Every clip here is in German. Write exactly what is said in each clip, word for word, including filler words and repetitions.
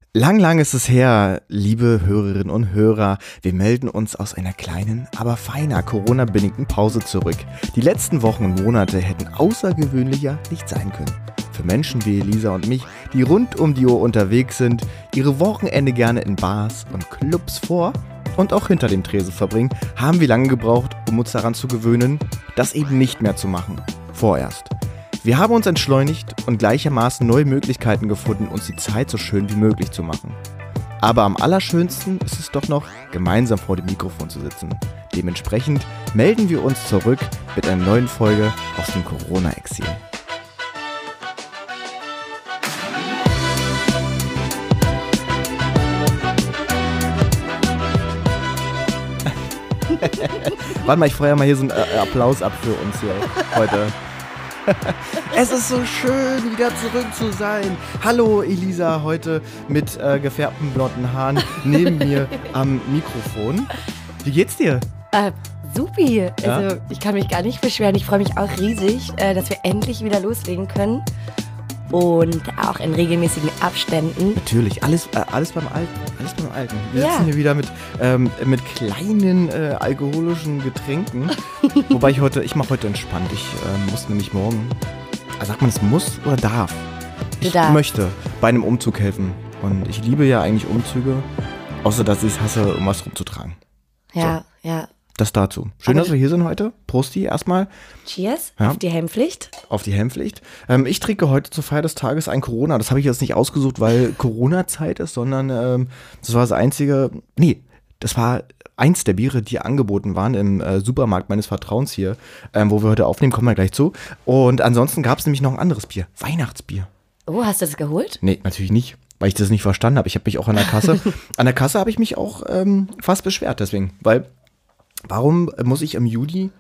Lang, lang ist es her, liebe Hörerinnen und Hörer. Wir melden uns aus einer kleinen, aber feiner Corona-bedingten Pause zurück. Die letzten Wochen und Monate hätten außergewöhnlicher nicht sein können. Für Menschen wie Elisa und mich, die rund um die Uhr unterwegs sind, ihre Wochenende gerne in Bars und Clubs vor und auch hinter dem Tresen verbringen, haben wir lange gebraucht, um uns daran zu gewöhnen, das eben nicht mehr zu machen. Vorerst. Wir haben uns entschleunigt und gleichermaßen neue Möglichkeiten gefunden, uns die Zeit so schön wie möglich zu machen. Aber am allerschönsten ist es doch noch, gemeinsam vor dem Mikrofon zu sitzen. Dementsprechend melden wir uns zurück mit einer neuen Folge aus dem Corona-Exil. Warte mal, ich feuer mal hier so einen äh, Applaus ab für uns hier heute. Es ist so schön, wieder zurück zu sein. Hallo Elisa, heute mit äh, gefärbten blonden Haaren neben mir am Mikrofon. Wie geht's dir? Äh, supi. Ja? Also ich kann mich gar nicht beschweren. Ich freue mich auch riesig, äh, dass wir endlich wieder loslegen können. Und auch in regelmäßigen Abständen. Natürlich, alles, äh, alles beim Alten. Alles beim Alten. Wir Ja. sitzen hier wieder mit, ähm, mit kleinen äh, alkoholischen Getränken. Wobei ich heute, ich mache heute entspannt. Ich äh, muss nämlich morgen, äh, sagt man es muss oder darf? Du Ich darfst. möchte bei einem Umzug helfen. Und ich liebe ja eigentlich Umzüge, außer dass ich es hasse, um was rumzutragen. Ja, ja. Das dazu. Schön, Aber dass wir hier sind heute. Prosti erstmal Cheers Ja. auf die Helmpflicht. auf die Helmpflicht. Ähm, ich trinke heute zur Feier des Tages ein Corona. Das habe ich jetzt nicht ausgesucht, weil Corona-Zeit ist, sondern ähm, das war das einzige, nee, das war eins der Biere, die angeboten waren im äh, Supermarkt meines Vertrauens hier, ähm, wo wir heute aufnehmen, kommen wir gleich zu. Und ansonsten gab es nämlich noch ein anderes Bier, Weihnachtsbier. Oh, hast du das geholt? Nee, natürlich nicht, weil ich das nicht verstanden habe. Ich habe mich auch an der Kasse, an der Kasse habe ich mich auch ähm, fast beschwert deswegen, weil warum muss ich im Juli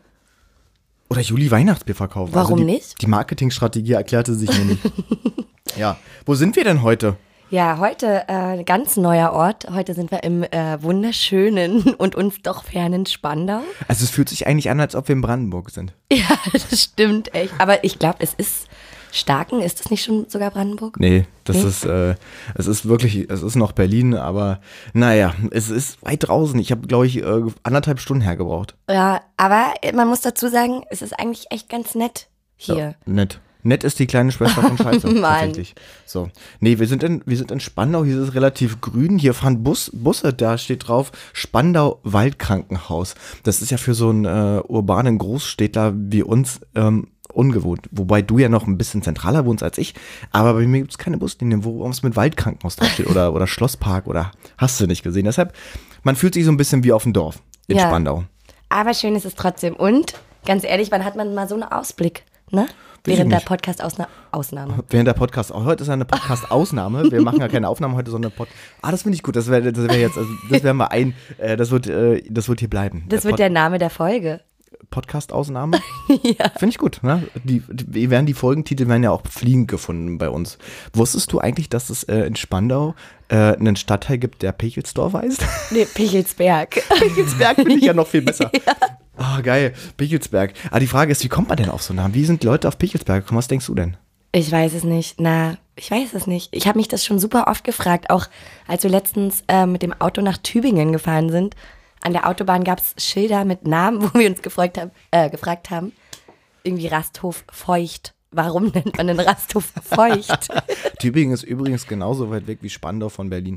oder Juli Weihnachtsbier verkaufen? Warum die, nicht? Die Marketingstrategie erklärte sich mir nicht. Ja, wo sind wir denn heute? Ja, heute äh, ein ganz neuer Ort. Heute sind wir im äh, wunderschönen und uns doch fernen Spandau. Also es fühlt sich eigentlich an, als ob wir in Brandenburg sind. Ja, das stimmt echt. Aber ich glaube, es ist Starken. Ist das nicht schon sogar Brandenburg? Nee, das Nee? ist, äh, es ist wirklich, es ist noch Berlin, aber naja, es ist weit draußen. Ich habe, glaube ich, äh, anderthalb Stunden hergebraucht. Ja, aber man muss dazu sagen, es ist eigentlich echt ganz nett hier. Ja, nett. Nett ist die kleine Schwester von Scheiße, Mann. tatsächlich. So. Nee, wir sind in, wir sind in Spandau, hier ist es relativ grün, hier fahren Bus, Busse, da steht drauf Spandau Waldkrankenhaus. Das ist ja für so einen äh, urbanen Großstädtler wie uns ähm, ungewohnt. Wobei du ja noch ein bisschen zentraler wohnst als ich, aber bei mir gibt es keine Buslinie, wo es mit Waldkrankenhaus draufsteht oder, oder Schlosspark oder hast du nicht gesehen. Deshalb, man fühlt sich so ein bisschen wie auf dem Dorf in Ja. Spandau. Aber schön ist es trotzdem. Und, ganz ehrlich, wann hat man mal so einen Ausblick, ne? Weiß ich Während der nicht. Podcast-Ausnahme. Während der Podcast, auch heute ist ja eine Podcast-Ausnahme. Wir machen ja keine Aufnahme heute, sondern Pod. Ah, das finde ich gut. Das wäre das wär jetzt, also das wäre mal ein, äh, das wird, äh, das wird hier bleiben. Das Der wird Pod- der Name der Folge. Podcast-Ausnahme. Ja. Finde ich gut. Ne? Die, die werden die Folgentitel werden ja auch fliegend gefunden bei uns. Wusstest du eigentlich, dass es äh, in Spandau äh, einen Stadtteil gibt, der Pichelsdorf heißt? Nee, Pichelsberg. Pichelsberg finde ich ja noch viel besser. Ah, geil. Pichelsberg. Aber die Frage ist, wie kommt man denn auf so einen Namen? Wie sind die Leute auf Pichelsberg gekommen? Was denkst du denn? Ich weiß es nicht. Na, ich weiß es nicht. Ich habe mich das schon super oft gefragt. Auch als wir letztens äh, mit dem Auto nach Tübingen gefahren sind. An der Autobahn gab es Schilder mit Namen, wo wir uns gefragt haben, äh, gefragt haben. Irgendwie Rasthof Feucht. Warum nennt man den Rasthof Feucht? Tübingen ist übrigens genauso weit weg wie Spandau von Berlin.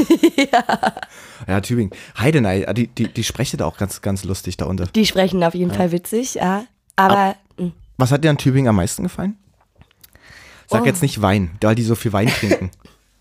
ja. Ja, Tübingen. Heidenei, die, die, die sprechen da auch ganz, ganz lustig da unter. Die sprechen auf jeden Fall witzig, ja. Aber mh. Was hat dir an Tübingen am meisten gefallen? Sag Oh. jetzt nicht Wein, weil die so viel Wein trinken.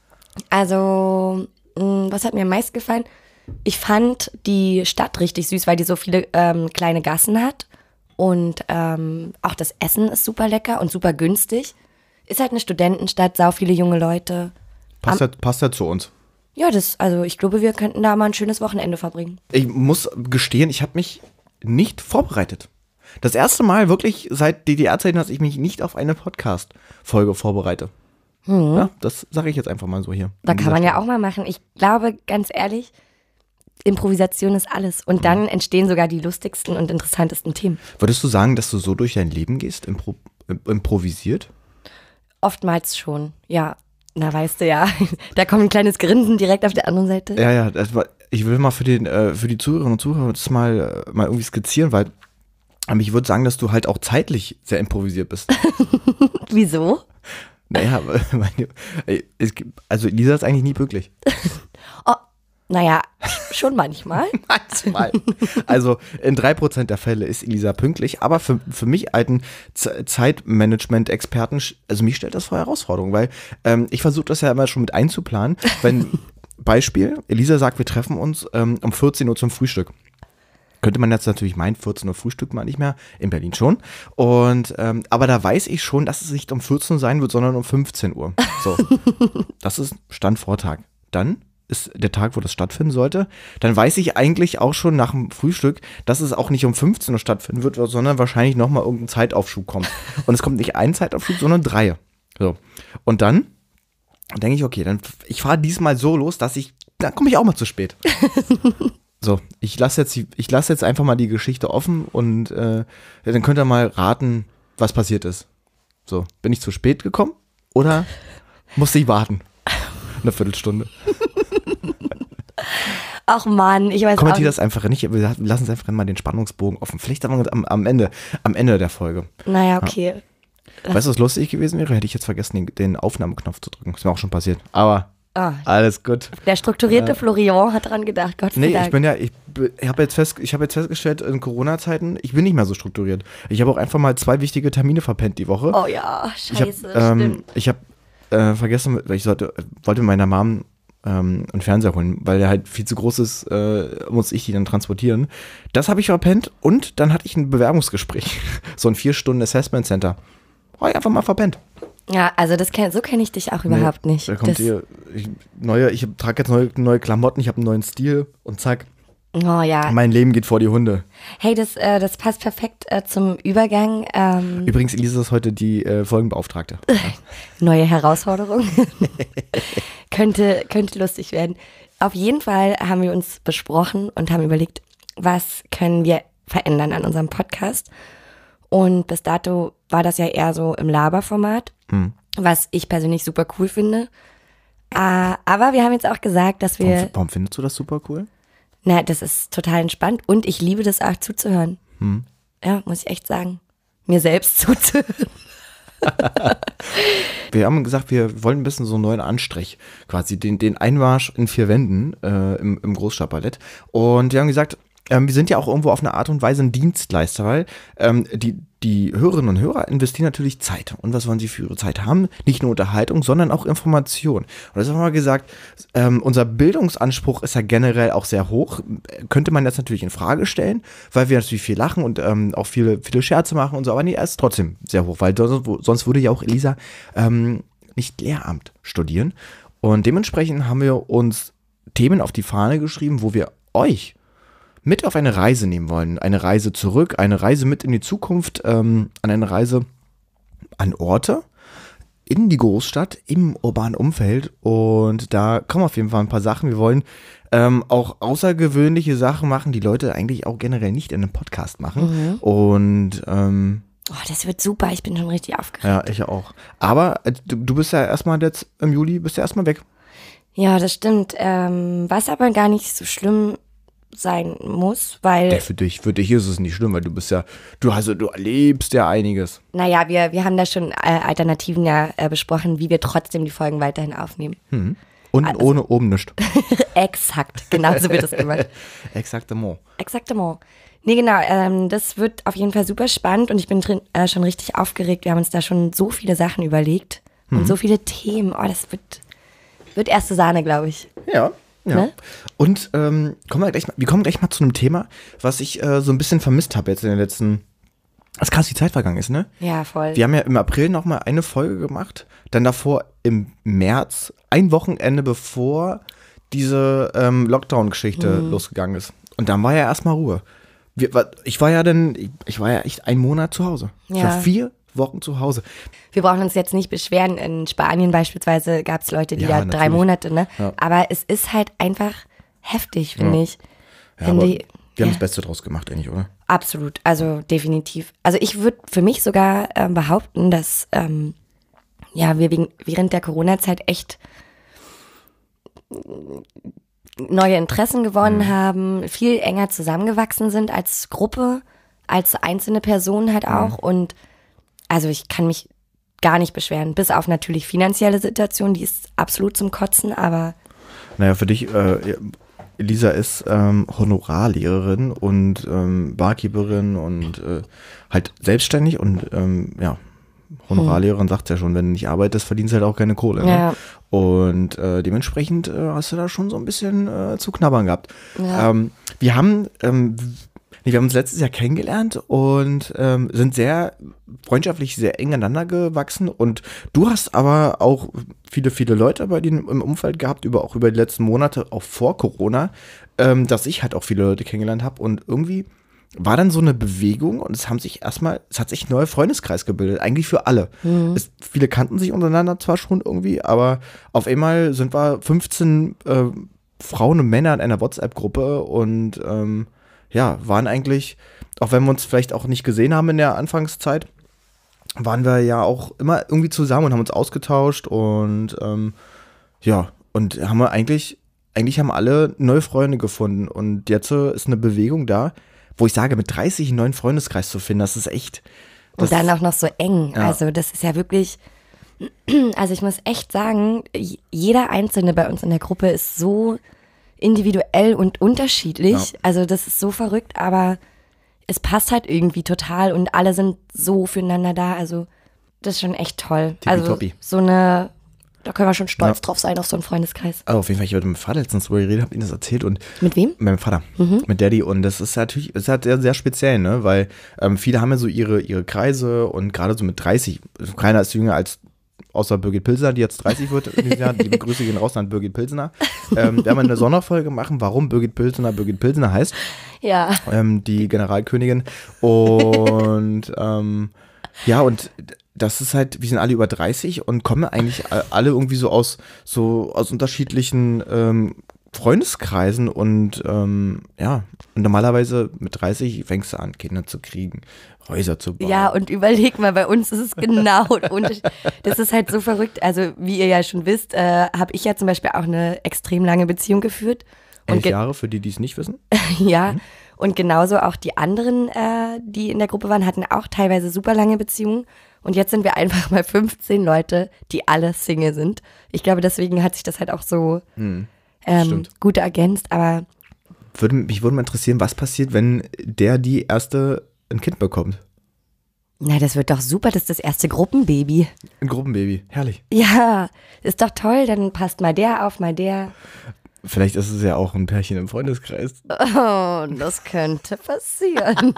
also, mh, was hat mir am meisten gefallen? Ich fand die Stadt richtig süß, weil die so viele ähm, kleine Gassen hat. Und ähm, auch das Essen ist super lecker und super günstig. Ist halt eine Studentenstadt, sau viele junge Leute. Passt ja, passt ja zu uns. Ja, das, also ich glaube, wir könnten da mal ein schönes Wochenende verbringen. Ich muss gestehen, ich habe mich nicht vorbereitet. Das erste Mal wirklich seit D D R-Zeiten, dass ich mich nicht auf eine Podcast-Folge vorbereite. Hm. Ja, das sage ich jetzt einfach mal so hier. Da An kann dieser man ja Stelle. auch mal machen. Ich glaube, ganz ehrlich, Improvisation ist alles. Und dann entstehen sogar die lustigsten und interessantesten Themen. Würdest du sagen, dass du so durch dein Leben gehst, impro improvisiert? Oftmals schon, ja. Na, weißt du ja, da kommt ein kleines Grinsen direkt auf der anderen Seite. Ja, ja, das war, ich will mal für, den, äh, für die Zuhörerinnen und Zuhörer das mal, äh, mal irgendwie skizzieren, weil ähm, ich würde sagen, dass du halt auch zeitlich sehr improvisiert bist. Wieso? Naja, meine, es gibt, also Elisa ist eigentlich nie pünktlich. Oh, naja, schon manchmal. Manchmal. Also in drei Prozent der Fälle ist Elisa pünktlich, aber für, für mich alten Z- Zeitmanagement-Experten, also mich stellt das vor Herausforderungen, weil ähm, ich versuche das ja immer schon mit einzuplanen. Wenn, Beispiel, Elisa sagt, wir treffen uns ähm, um vierzehn Uhr zum Frühstück. Könnte man jetzt natürlich meinen, vierzehn Uhr Frühstück mal nicht mehr, in Berlin schon. Und ähm, aber da weiß ich schon, dass es nicht um vierzehn Uhr sein wird, sondern um fünfzehn Uhr. So, das ist Stand Vortag. Dann ist der Tag, wo das stattfinden sollte. Dann weiß ich eigentlich auch schon nach dem Frühstück, dass es auch nicht um fünfzehn Uhr stattfinden wird, sondern wahrscheinlich nochmal irgendein Zeitaufschub kommt. Und es kommt nicht ein Zeitaufschub, sondern drei. So. Und dann denke ich, okay, dann ich fahre diesmal so los, dass ich, dann komme ich auch mal zu spät. So, ich lasse jetzt, ich lasse jetzt einfach mal die Geschichte offen und äh, dann könnt ihr mal raten, was passiert ist. So, bin ich zu spät gekommen oder musste ich warten? Eine Viertelstunde. Ach Mann, ich weiß Kommentier auch das einfach nicht, wir lassen es einfach mal den Spannungsbogen offen. Vielleicht am, am, Ende, am Ende der Folge. Naja, okay. Ja. Weißt du, was lustig gewesen wäre? Hätte ich jetzt vergessen, den, den Aufnahmeknopf zu drücken. Ist mir auch schon passiert. Aber Ah, alles gut. der strukturierte Äh, Florian hat dran gedacht, Gott sei Nee, Dank. ich bin ja, ich, ich habe jetzt, fest, ich hab jetzt festgestellt, in Corona-Zeiten, ich bin nicht mehr so strukturiert. Ich habe auch einfach mal zwei wichtige Termine verpennt die Woche. Oh ja, Ich habe scheiße, ähm, stimmt. ich hab, äh, vergessen, weil ich sollte, wollte meiner Mom ähm, einen Fernseher holen, weil der halt viel zu groß ist, äh, muss ich die dann transportieren. Das habe ich verpennt und dann hatte ich ein Bewerbungsgespräch. So ein vier Stunden Assessment Center. Oh, ich einfach mal verpennt. Ja, also das kenn, so kenne ich dich auch überhaupt Nee, nicht. Da kommt Das, hier, ich, neue, ich trage jetzt neue, neue Klamotten, ich habe einen neuen Stil und zack, oh ja. mein Leben geht vor die Hunde. Hey, das, äh, das passt perfekt äh, zum Übergang. Ähm, Übrigens, Elisa ist heute die äh, Folgenbeauftragte. neue Herausforderung. könnte, könnte lustig werden. Auf jeden Fall haben wir uns besprochen und haben überlegt, was können wir verändern an unserem Podcast. Und bis dato war das ja eher so im Laberformat, Hm. was ich persönlich super cool finde. Äh, aber wir haben jetzt auch gesagt, dass wir, Warum, warum findest du das super cool? na, das ist total entspannt und ich liebe das auch zuzuhören. Hm. Ja, muss ich echt sagen. Mir selbst zuzuhören. Wir haben gesagt, wir wollen ein bisschen so einen neuen Anstrich, quasi den, den Einmarsch in vier Wänden äh, im, im Großstadtballett. Und wir haben gesagt, ähm, wir sind ja auch irgendwo auf eine Art und Weise ein Dienstleister, weil ähm, die, die Hörerinnen und Hörer investieren natürlich Zeit. Und was wollen sie für ihre Zeit haben? Nicht nur Unterhaltung, sondern auch Information. Und das haben wir gesagt, ähm, unser Bildungsanspruch ist ja generell auch sehr hoch. Könnte man jetzt natürlich in Frage stellen, weil wir natürlich viel lachen und ähm, auch viele, viele Scherze machen und so. Aber nee, er ist trotzdem sehr hoch, weil sonst, sonst würde ja auch Elisa ähm, nicht Lehramt studieren. Und dementsprechend haben wir uns Themen auf die Fahne geschrieben, wo wir euch mit auf eine Reise nehmen wollen. Eine Reise zurück, eine Reise mit in die Zukunft, ähm, an eine Reise an Orte, in die Großstadt, im urbanen Umfeld. Und da kommen auf jeden Fall ein paar Sachen. Wir wollen ähm, auch außergewöhnliche Sachen machen, die Leute eigentlich auch generell nicht in einem Podcast machen. Mhm. Und ähm, Oh, das wird super, ich bin schon richtig aufgeregt. ja, ich auch. Aber äh, du, du bist ja erstmal jetzt im Juli, bist ja erstmal weg. Ja, das stimmt. Ähm, was aber gar nicht so schlimm sein muss, weil, Ja, für dich, für dich ist es nicht schlimm, weil du bist ja, du also du erlebst ja einiges. naja, wir, wir haben da schon äh, Alternativen ja äh, besprochen, wie wir trotzdem die Folgen weiterhin aufnehmen. Hm. Und Also- ohne oben nichts. Exakt, genau so wird es gemacht. Exactement. Exactement. Nee, genau, ähm, das wird auf jeden Fall super spannend und ich bin drin, äh, schon richtig aufgeregt. Wir haben uns da schon so viele Sachen überlegt und so viele Themen. Oh, das wird, wird erste Sahne, glaube ich. Ja. Ja. Ne? Und ähm, kommen wir, gleich mal, wir kommen gleich mal zu einem Thema, was ich äh, so ein bisschen vermisst habe jetzt in den letzten, als krass die Zeit vergangen ist, ne? Ja, voll. Wir haben ja im April nochmal eine Folge gemacht, dann davor im März, ein Wochenende bevor diese ähm, Lockdown-Geschichte Mhm. losgegangen ist. Und dann war ja erstmal Ruhe. Wir, wa- ich war ja dann, ich, ich war ja echt einen Monat zu Hause. Ich Ja. war vier Wochen zu Hause. Wir brauchen uns jetzt nicht beschweren. In Spanien beispielsweise gab es Leute, die Ja, da drei natürlich. Monate, ne? Ja. Aber es ist halt einfach heftig, finde Ja. ich. Ja, Wenn aber die- wir haben ja. das Beste draus gemacht, eigentlich, oder? Absolut, also definitiv. Also ich würde für mich sogar ähm, behaupten, dass ähm, ja, wir wegen, während der Corona-Zeit echt neue Interessen gewonnen mhm. haben, viel enger zusammengewachsen sind als Gruppe, als einzelne Personen halt auch. Mhm. Und also ich kann mich gar nicht beschweren, bis auf natürlich finanzielle Situation, die ist absolut zum Kotzen, aber... Naja, für dich, äh, Elisa ist ähm, Honorarlehrerin und ähm, Barkeeperin und äh, halt selbstständig und ähm, ja, Honorarlehrerin hm. sagt ja schon, wenn du nicht arbeitest, verdienst du halt auch keine Kohle. Ne? Ja. Und äh, dementsprechend äh, hast du da schon so ein bisschen äh, zu knabbern gehabt. Ja. Ähm, wir haben... Ähm, Wir haben uns letztes Jahr kennengelernt und ähm, sind sehr freundschaftlich, sehr eng aneinander gewachsen. Und du hast aber auch viele, viele Leute bei dir im Umfeld gehabt, über, auch über die letzten Monate, auch vor Corona, ähm, dass ich halt auch viele Leute kennengelernt habe. Und irgendwie war dann so eine Bewegung und es haben sich erstmal, es hat sich ein neuer Freundeskreis gebildet, eigentlich für alle. Mhm. Es, viele kannten sich untereinander zwar schon irgendwie, aber auf einmal sind wir fünfzehn äh, Frauen und Männer in einer WhatsApp-Gruppe und ähm, ja, waren eigentlich, auch wenn wir uns vielleicht auch nicht gesehen haben in der Anfangszeit, waren wir ja auch immer irgendwie zusammen und haben uns ausgetauscht und ähm, ja, und haben wir eigentlich, eigentlich haben alle neue Freunde gefunden und jetzt äh, ist eine Bewegung da, wo ich sage, mit dreißig einen neuen Freundeskreis zu finden, das ist echt. Das und dann auch noch so eng, ja. Also das ist ja wirklich, also ich muss echt sagen, jeder Einzelne bei uns in der Gruppe ist so individuell und unterschiedlich. Ja. Also das ist so verrückt, aber es passt halt irgendwie total und alle sind so füreinander da. Also das ist schon echt toll. Tippitoppi. Also so eine, da können wir schon stolz ja. drauf sein auf so einen Freundeskreis. Also auf jeden Fall, ich hatte mit meinem Vater letztens drüber geredet, hab ihm das erzählt und mit wem? Mit meinem Vater, mhm. mit Daddy und das ist natürlich, ist halt sehr, sehr speziell, ne, weil ähm, viele haben ja so ihre, ihre Kreise und gerade so mit dreißig, keiner ist jünger als außer Birgit Pilsner, die jetzt dreißig wird in diesem Jahr. Die Grüße gehen raus an Birgit Pilsner. Ähm, werden wir eine Sonderfolge machen, warum Birgit Pilsner Birgit Pilsner heißt. Ja. Ähm, die Generalkönigin. Und ähm, ja, und das ist halt, wir sind alle über dreißig und kommen eigentlich alle irgendwie so aus, so aus unterschiedlichen ähm, Freundeskreisen und ähm, ja, und normalerweise mit dreißig fängst du an, Kinder zu kriegen, Häuser zu bauen. Ja, und überleg mal, bei uns ist es genau der Unterschied. Das ist halt so verrückt. Also, wie ihr ja schon wisst, äh, habe ich ja zum Beispiel auch eine extrem lange Beziehung geführt. Elf Jahre, für die, die es nicht wissen. Ja, mhm. Und genauso auch die anderen, äh, die in der Gruppe waren, hatten auch teilweise super lange Beziehungen. Und jetzt sind wir einfach mal fünfzehn Leute, die alle Single sind. Ich glaube, deswegen hat sich das halt auch so mhm. ähm, gut ergänzt. Aber würde, mich würde mal interessieren, was passiert, wenn der, die erste ein Kind bekommt? Na, das wird doch super, das ist das erste Gruppenbaby. Ein Gruppenbaby, herrlich. Ja, ist doch toll, dann passt mal der auf, mal der. Vielleicht ist es ja auch ein Pärchen im Freundeskreis. Oh, das könnte passieren.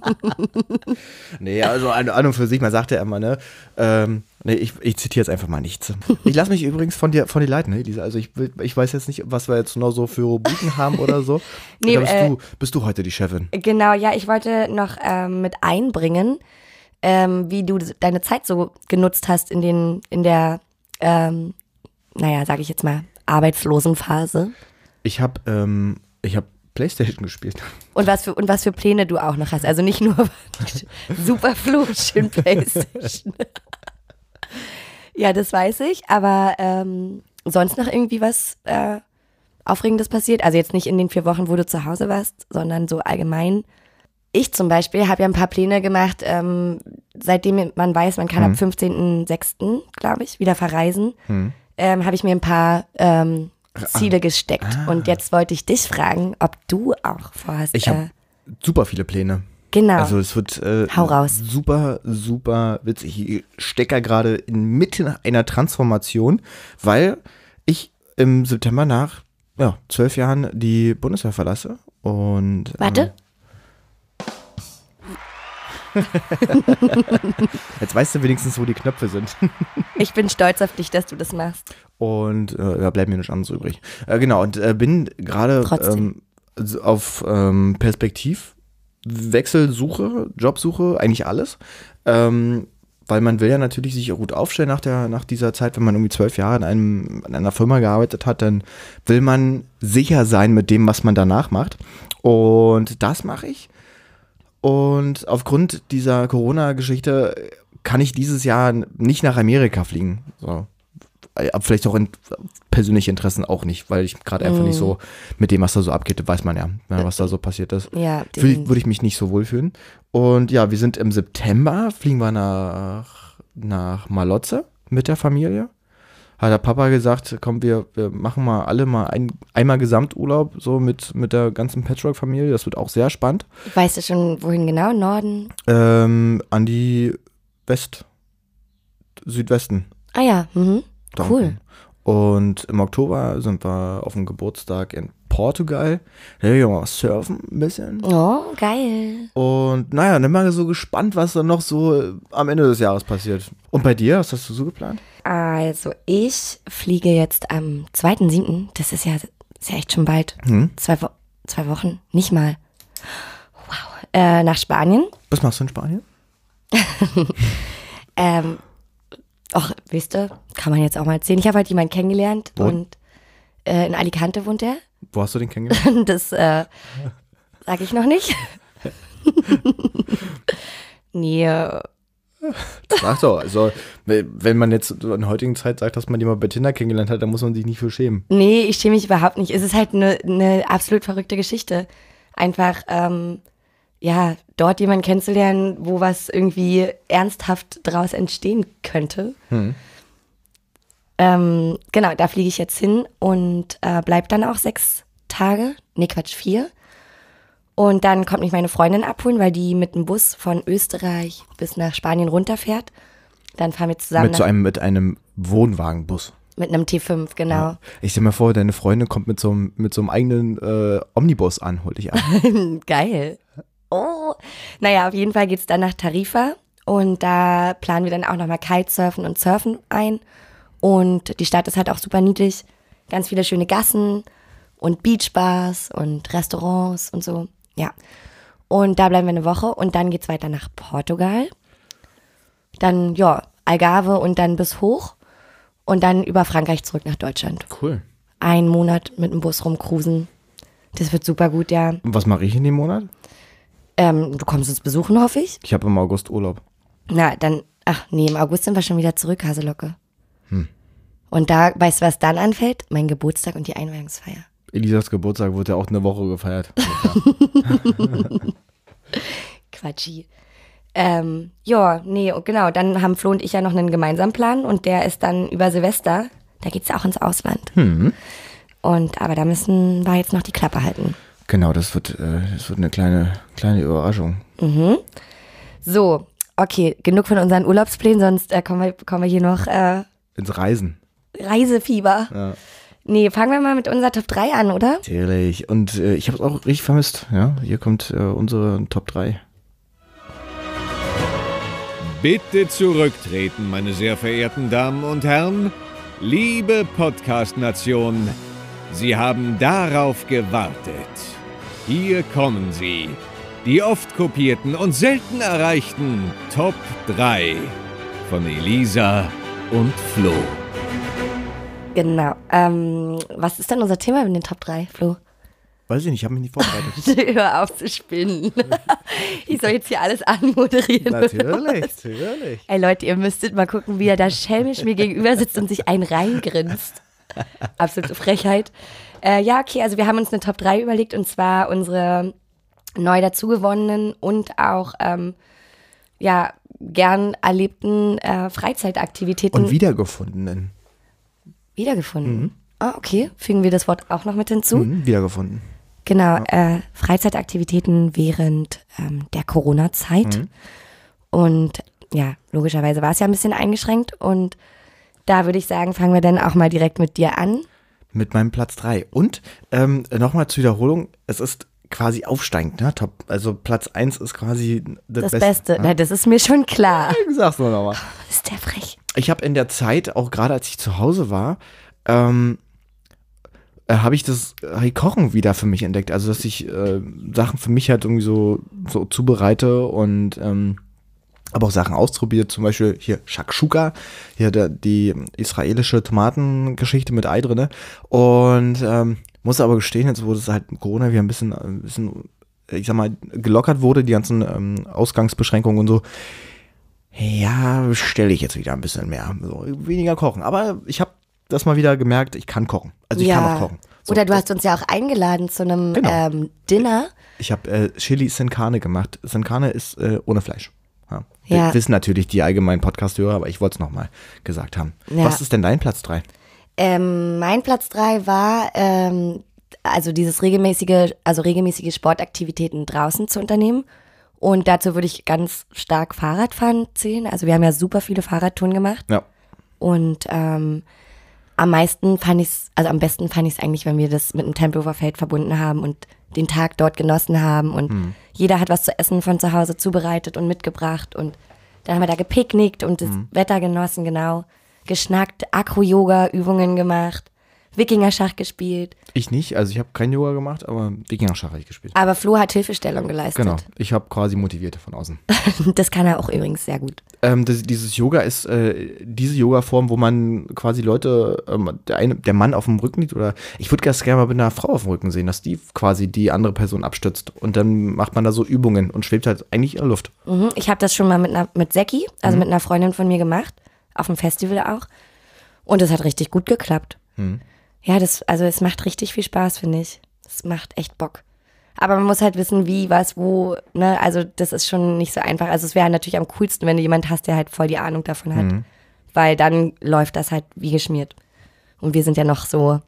Nee, also an, an und für sich, man sagt ja immer, ne, ähm, nee, ich, ich zitiere jetzt einfach mal nichts. Ich lasse mich übrigens von dir, von dir leiten, ne, Lisa. Also ich, ich weiß jetzt nicht, was wir jetzt noch so für Rubriken haben oder so. Nee, da bist, äh, du, bist du heute die Chefin. Genau, ja, ich wollte noch ähm, mit einbringen, ähm, wie du deine Zeit so genutzt hast in den, in der, ähm, naja, sage ich jetzt mal, Arbeitslosenphase. Ich habe ähm, ich hab PlayStation gespielt. Und was für und was für Pläne du auch noch hast. Also nicht nur super Flutschen PlayStation. Ja, das weiß ich. Aber ähm, sonst noch irgendwie was äh, Aufregendes passiert? Also jetzt nicht in den vier Wochen, wo du zu Hause warst, sondern so allgemein. Ich zum Beispiel habe ja ein paar Pläne gemacht, ähm, seitdem man weiß, man kann hm. ab fünfzehnten sechsten, glaube ich, wieder verreisen. Hm. Ähm, habe ich mir ein paar ähm, Ziele ah. gesteckt. Ah. Und jetzt wollte ich dich fragen, ob du auch vorhast. Ich habe äh, super viele Pläne. Genau. Also es wird äh, Hau raus. super, super witzig. Ich stecke gerade inmitten einer Transformation, weil ich im September nach ja, zwölf Jahren die Bundeswehr verlasse. Und Warte. Ähm, Jetzt weißt du wenigstens, wo die Knöpfe sind. Ich bin stolz auf dich, dass du das machst. Und äh, ja, bleibt mir nichts anderes übrig. Äh, genau, und äh, bin gerade ähm, auf ähm, Perspektivwechselsuche, Jobsuche, eigentlich alles. Ähm, weil man will ja natürlich sich auch gut aufstellen nach, der, nach dieser Zeit, wenn man irgendwie zwölf Jahre in, einem, in einer Firma gearbeitet hat, dann will man sicher sein mit dem, was man danach macht. Und das mache ich. Und aufgrund dieser Corona-Geschichte kann ich dieses Jahr nicht nach Amerika fliegen. So. Aber vielleicht auch in persönliche Interessen auch nicht, weil ich gerade einfach mm. nicht so mit dem, was da so abgeht, weiß man ja, ne, was da so passiert ist. Ja, würde ich mich nicht so wohlfühlen. Und ja, wir sind im September, fliegen wir nach, nach Malotze mit der Familie. Hat der Papa gesagt, komm, wir, wir machen mal alle mal ein, einmal Gesamturlaub, so mit, mit der ganzen Patchwork-Familie. Das wird auch sehr spannend. Weißt du schon, wohin genau? Norden? Ähm, an die West, Südwesten. Ah ja, mhm. Cool. Und im Oktober sind wir auf dem Geburtstag in Portugal. Da werden wir mal surfen ein bisschen. Oh, geil. Und naja, dann mal so gespannt, was dann noch so am Ende des Jahres passiert. Und bei dir, was hast du so geplant? Also ich fliege jetzt am zweiten siebten Das ist ja, ist ja echt schon bald. Hm? Zwei, Wo- zwei Wochen, nicht mal. Wow. Äh, nach Spanien. Was machst du in Spanien? ähm, ach, wisst ihr, kann man jetzt auch mal erzählen. Ich habe halt jemanden kennengelernt Wo? und äh, in Alicante wohnt er. Wo hast du den kennengelernt? Das äh, sage ich noch nicht. nee. äh, Sag doch, also wenn man jetzt in der heutigen Zeit sagt, dass man jemanden bei Tinder kennengelernt hat, dann muss man sich nicht für schämen. Nee, ich schäme mich überhaupt nicht. Es ist halt eine ne absolut verrückte Geschichte. Einfach, ähm, ja, dort jemanden kennenzulernen, wo was irgendwie ernsthaft draus entstehen könnte. Hm. Ähm, genau, da fliege ich jetzt hin und äh, bleib dann auch sechs Tage. Nee, Quatsch, vier. Und dann kommt mich meine Freundin abholen, weil die mit dem Bus von Österreich bis nach Spanien runterfährt. Dann fahren wir zusammen Mit so einem, mit einem Wohnwagenbus. mit einem T fünf, genau. Ja. Ich stell mir vor, deine Freundin kommt mit so einem, mit so einem eigenen äh, Omnibus an, hol dich ab. Geil. Oh. Naja, auf jeden Fall geht's dann nach Tarifa und da planen wir dann auch nochmal Kitesurfen und Surfen ein. Und die Stadt ist halt auch super niedlich. Ganz viele schöne Gassen und Beachbars und Restaurants und so. Ja. Und da bleiben wir eine Woche und dann geht's weiter nach Portugal. Dann, ja, Algarve und dann bis hoch und dann über Frankreich zurück nach Deutschland. Cool. Einen Monat mit dem Bus rumcruisen. Das wird super gut, ja. Und was mache ich in dem Monat? Ähm, du kommst uns besuchen, hoffe ich. Ich habe im August Urlaub. Na, dann, ach nee, im August sind wir schon wieder zurück, Haselocke. Hm. Und da, weißt du, was dann anfällt? Mein Geburtstag und die Einweihungsfeier. Elisas Geburtstag wurde ja auch eine Woche gefeiert. Quatschi. Ähm, ja, nee, genau, dann haben Flo und ich ja noch einen gemeinsamen Plan und der ist dann über Silvester, da geht's ja auch ins Ausland. Hm. Und, aber da müssen wir jetzt noch die Klappe halten. Genau, das wird, äh, das wird eine kleine, kleine Überraschung. Mhm. So, okay, genug von unseren Urlaubsplänen, sonst äh, kommen, wir, kommen wir hier noch äh, Ins Reisen. Reisefieber. Ja. Nee, fangen wir mal mit unserer Top drei an, oder? Natürlich. Und äh, ich habe es auch richtig vermisst. Ja, hier kommt äh, unsere Top drei. Bitte zurücktreten, meine sehr verehrten Damen und Herren. Liebe Podcast-Nation, Sie haben darauf gewartet. Hier kommen sie. Die oft kopierten und selten erreichten Top drei von Elisa und Flo. Genau. Ähm, was ist denn unser Thema in den Top drei, Flo? Weiß ich nicht, ich habe mich nicht vorbereitet. Hör auf zu spinnen. Ich soll jetzt hier alles anmoderieren. Natürlich, natürlich. Ey Leute, ihr müsstet mal gucken, wie er da schelmisch mir gegenüber sitzt und sich einen reingrinst. Absolute Frechheit. Äh, ja, okay, also wir haben uns eine Top drei überlegt und zwar unsere neu dazugewonnenen und auch ähm, ja, gern erlebten äh, Freizeitaktivitäten. Und wiedergefundenen. Wiedergefunden? Mhm. Ah, okay. Fügen wir das Wort auch noch mit hinzu? Mhm, wiedergefunden. Genau, äh, Freizeitaktivitäten während ähm, der Corona-Zeit. Mhm. Und ja, logischerweise war es ja ein bisschen eingeschränkt. Und da würde ich sagen, fangen wir dann auch mal direkt mit dir an. Mit meinem Platz drei. Und ähm, nochmal zur Wiederholung, es ist quasi aufsteigend, ne? Top. Also Platz eins ist quasi das, Das Beste. Beste, Ne? Na, das ist mir schon klar. Ich sag's nur nochmal. Ist der frech. Ich habe in der Zeit, auch gerade als ich zu Hause war, ähm, äh, habe ich das äh, Kochen wieder für mich entdeckt. Also, dass ich äh, Sachen für mich halt irgendwie so, so zubereite und ähm, aber auch Sachen ausprobiert. Zum Beispiel hier Shakshuka, hier der, die israelische Tomatengeschichte mit Ei drin. Und ähm, muss aber gestehen, jetzt wo das halt mit Corona wieder ein bisschen, ein bisschen, ich sag mal, gelockert wurde, die ganzen ähm, Ausgangsbeschränkungen und so, Ja, stelle ich jetzt wieder ein bisschen mehr. So, weniger kochen. Aber ich habe das mal wieder gemerkt, ich kann kochen. Also ich ja. kann auch kochen. So, Oder du hast uns ja auch eingeladen zu einem Genau. ähm, Dinner. Ich habe äh, Chili Sin Carne gemacht. Sin Carne ist äh, ohne Fleisch. Ja. Ja. Wissen natürlich die allgemeinen Podcast-Hörer, aber ich wollte es nochmal gesagt haben. Ja. Was ist denn dein Platz drei? Ähm, mein Platz drei war, ähm, also dieses regelmäßige, also regelmäßige Sportaktivitäten draußen zu unternehmen. Und dazu würde ich ganz stark Fahrradfahren zählen. Also wir haben ja super viele Fahrradtouren gemacht. Ja. Und ähm, am meisten fand ich es, also am besten fand ich es eigentlich, wenn wir das mit einem Tempelhofer Feld verbunden haben und den Tag dort genossen haben. Und Mhm. jeder hat was zu essen von zu Hause zubereitet und mitgebracht. Und dann haben wir da gepicknickt und das Mhm. Wetter genossen, genau. Geschnackt, Akro-Yoga-Übungen gemacht, Wikingerschach gespielt. Ich nicht, also ich habe kein Yoga gemacht, aber Wikinger-Schach habe ich gespielt. Aber Flo hat Hilfestellung geleistet. Genau, ich habe quasi motiviert von außen. Das kann er auch übrigens sehr gut. Ähm, das, dieses Yoga ist äh, diese Yoga-Form, wo man quasi Leute, ähm, der, eine, der Mann auf dem Rücken liegt, oder ich würde ganz gerne mal mit einer Frau auf dem Rücken sehen, dass die quasi die andere Person abstützt und dann macht man da so Übungen und schwebt halt eigentlich in der Luft. Mhm. Ich habe das schon mal mit, einer, mit Säcki, also Mhm. mit einer Freundin von mir gemacht, auf dem Festival auch. Und es hat richtig gut geklappt. Mhm. Ja, das, also es macht richtig viel Spaß, finde ich. Es macht echt Bock. Aber man muss halt wissen, wie, was, wo, ne, also das ist schon nicht so einfach. Also es wäre natürlich am coolsten, wenn du jemand hast, der halt voll die Ahnung davon hat. Mhm. Weil dann läuft das halt wie geschmiert. Und wir sind ja noch so,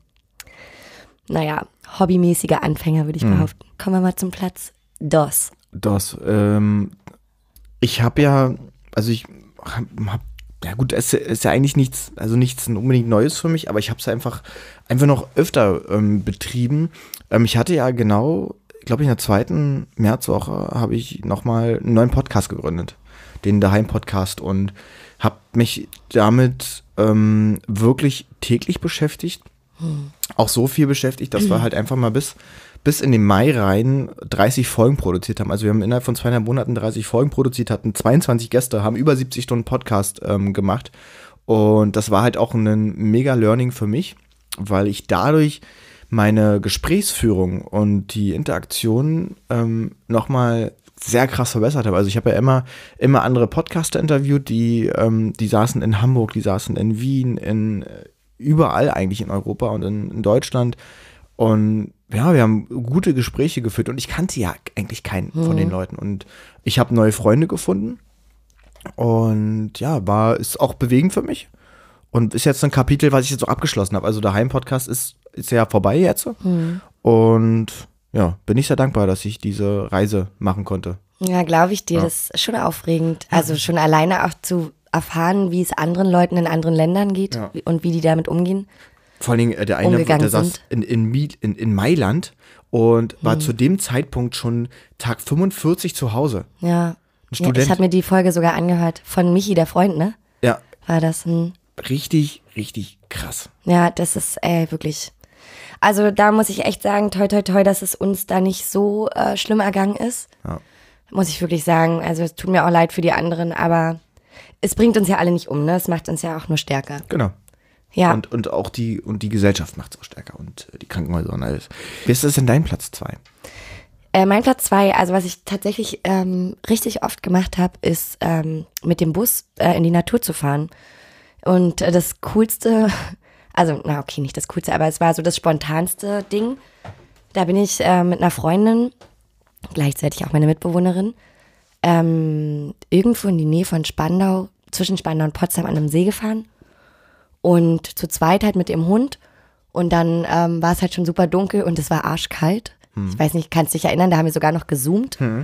naja, hobbymäßige Anfänger, würde ich Mhm. behaupten. Kommen wir mal zum Platz dos. Das, ähm, ich habe ja, also ich hab, hab ja gut, es ist ja eigentlich nichts, also nichts unbedingt Neues für mich, aber ich habe es einfach, einfach noch öfter ähm, betrieben. Ähm, ich hatte ja genau, glaube ich, in der zweiten Märzwoche habe ich nochmal einen neuen Podcast gegründet, den Daheim-Podcast, und habe mich damit ähm, wirklich täglich beschäftigt. Hm. Auch so viel beschäftigt, dass wir halt einfach mal bis, bis in den Mai rein dreißig Folgen produziert haben. Also wir haben innerhalb von zweieinhalb Monaten dreißig Folgen produziert, hatten zweiundzwanzig Gäste, haben über siebzig Stunden Podcast ähm, gemacht. Und das war halt auch ein mega Learning für mich, weil ich dadurch meine Gesprächsführung und die Interaktion ähm, nochmal sehr krass verbessert habe. Also ich habe ja immer, immer andere Podcaster interviewt, die, ähm, die saßen in Hamburg, die saßen in Wien, in überall eigentlich in Europa und in, in Deutschland. Und ja, wir haben gute Gespräche geführt und ich kannte ja eigentlich keinen Mhm. von den Leuten. Und ich habe neue Freunde gefunden und ja, war, ist auch bewegend für mich und ist jetzt ein Kapitel, was ich jetzt auch abgeschlossen habe. Also der Heim-Podcast ist, ist ja vorbei jetzt Mhm. und ja, bin ich sehr dankbar, dass ich diese Reise machen konnte. Ja, glaube ich dir, Ja. das ist schon aufregend. Also schon alleine auch zu erfahren, wie es anderen Leuten in anderen Ländern geht Ja. wie- und wie die damit umgehen. Vor allen Dingen, äh, der eine, Umgegangen der saß sind. in, in, Mi- in, in Mailand und war Hm. zu dem Zeitpunkt schon Tag fünfundvierzig zu Hause. Ja. Ein Ja, Student. ich habe mir die Folge sogar angehört. Von Michi, der Freund, ne? Ja, War das ein. richtig, richtig krass. Ja, das ist ey, wirklich. Also da muss ich echt sagen, toi toi toi, dass es uns da nicht so äh, schlimm ergangen ist. Ja. Muss ich wirklich sagen. Also es tut mir auch leid für die anderen, aber es bringt uns ja alle nicht um, ne? Es macht uns ja auch nur stärker. Genau. Ja. Und, und auch die, und die Gesellschaft macht es auch stärker und äh, die Krankenhäuser und alles. Wie ist das denn dein Platz zwei? Äh, mein Platz zwei, also was ich tatsächlich ähm, richtig oft gemacht habe, ist ähm, mit dem Bus äh, in die Natur zu fahren. Und äh, das Coolste, also na okay, nicht das Coolste, aber es war so das spontanste Ding. Da bin ich äh, mit einer Freundin, gleichzeitig auch meine Mitbewohnerin, ähm, irgendwo in die Nähe von Spandau, zwischen Spandau und Potsdam an einem See gefahren. Und zu zweit halt mit dem Hund. Und dann ähm, war es halt schon super dunkel und es war arschkalt. Ich weiß nicht, kannst dich erinnern, da haben wir sogar noch gezoomt. Hm.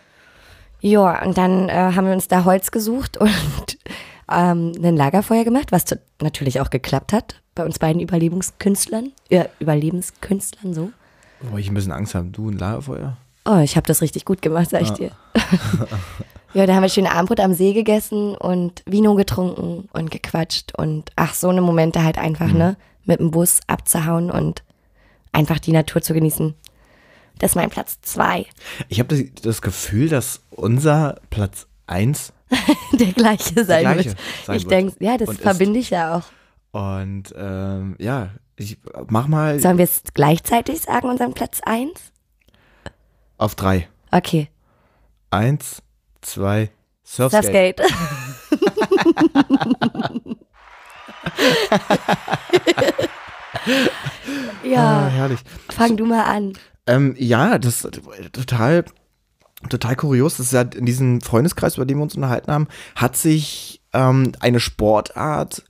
Ja, und dann äh, haben wir uns da Holz gesucht und ähm, ein Lagerfeuer gemacht, was zu, natürlich auch geklappt hat bei uns beiden Überlebenskünstlern. Ja, Überlebenskünstlern, so. Wo ich ein bisschen Angst habe. Du, ein Lagerfeuer? Oh, ich habe das richtig gut gemacht, sag ich dir. Ja, da haben wir schön Abendbrot am See gegessen und Vino getrunken und gequatscht und ach, so eine Momente halt einfach, ne, mit dem Bus abzuhauen und einfach die Natur zu genießen. Das ist mein Platz zwei. Ich habe das, das Gefühl, dass unser Platz eins Der gleiche sein gleiche wird. sein Ich wird. denke, ja, das Und ist. verbinde ich ja auch. und ähm, ja, ich mach mal Sollen wir es gleichzeitig sagen, unseren Platz eins? auf drei. Okay. Eins, zwei, Surfskate. Surfskate. Ja, Ah, herrlich. fang du mal an. Ähm, ja, das ist total, total kurios. Das ist ja in diesem Freundeskreis, über den wir uns unterhalten haben, hat sich ähm, eine Sportart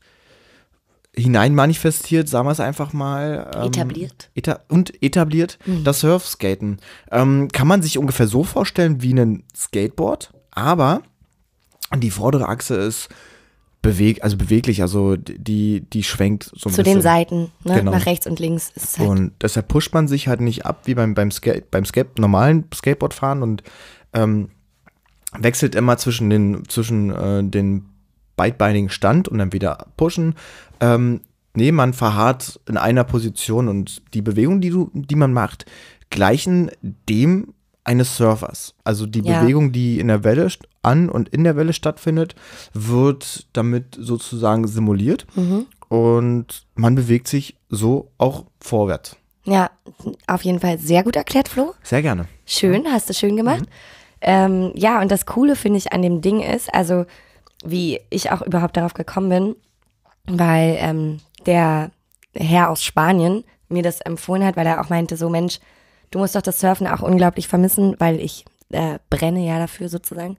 hinein manifestiert, sagen wir es einfach mal. Ähm, Etabliert. Eta- und etabliert, Mhm. das Surfskaten. Ähm, kann man sich ungefähr so vorstellen wie ein Skateboard, aber die vordere Achse ist beweg also beweglich, also die, die schwenkt so ein Zu bisschen. den Seiten, ne? Genau. Nach rechts und links ist es halt. Und deshalb pusht man sich halt nicht ab wie beim, beim, Skate, beim Skate, normalen Skateboardfahren und ähm, wechselt immer zwischen den, zwischen, äh, den beidbeinigen Stand und dann wieder pushen. Ähm, nee, man verharrt in einer Position und die Bewegung, die, du, die man macht, gleichen dem eines Surfers. Also die Ja. Bewegung, die in der Welle st- an und in der Welle stattfindet, wird damit sozusagen simuliert Mhm. und man bewegt sich so auch vorwärts. Ja, auf jeden Fall sehr gut erklärt, Flo. Sehr gerne. Schön, hast du schön gemacht. Mhm. Ähm, ja, und das Coole finde ich an dem Ding ist, also wie ich auch überhaupt darauf gekommen bin, weil ähm, der Herr aus Spanien mir das empfohlen hat, weil er auch meinte, so Mensch, du musst doch das Surfen auch unglaublich vermissen, weil ich äh, brenne ja dafür sozusagen.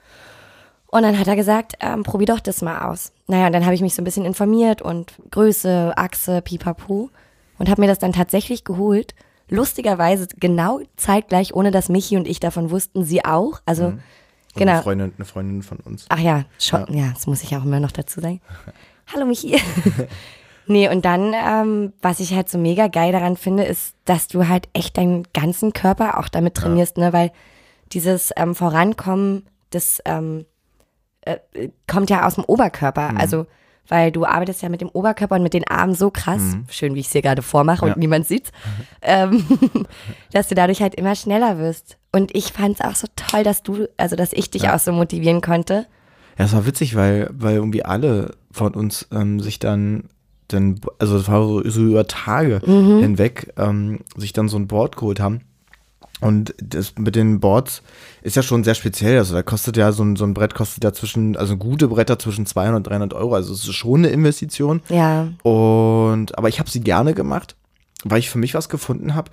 Und dann hat er gesagt, ähm, probier doch das mal aus. Naja, und dann habe ich mich so ein bisschen informiert und Größe, Achse, pipapo und habe mir das dann tatsächlich geholt. Lustigerweise genau zeitgleich, ohne dass Michi und ich davon wussten, sie auch. Also, Mhm. Und genau. Eine Freundin, eine Freundin von uns. Ach ja, schon, ja. ja, das muss ich auch immer noch dazu sagen. Hallo Michi. Nee, und dann, ähm, was ich halt so mega geil daran finde, ist, dass du halt echt deinen ganzen Körper auch damit trainierst, ne, weil dieses ähm, Vorankommen, das ähm, äh, kommt ja aus dem Oberkörper, Mhm. also, weil du arbeitest ja mit dem Oberkörper und mit den Armen so krass, Mhm. schön, wie ich es hier gerade vormache Ja. und niemand sieht's, ähm, dass du dadurch halt immer schneller wirst. Und ich fand's auch so toll, dass du, also, dass ich dich Ja. auch so motivieren konnte. Ja, es war witzig, weil, weil irgendwie alle von uns ähm, sich dann, dann, also es war so, so über Tage Mhm. hinweg, ähm, sich dann so ein Board geholt haben. Und das mit den Boards ist ja schon sehr speziell. Also da kostet ja so ein, so ein Brett kostet ja zwischen, also gute Bretter zwischen zweihundert und dreihundert Euro. Also es ist schon eine Investition. Ja. Und, aber ich habe sie gerne gemacht, weil ich für mich was gefunden habe,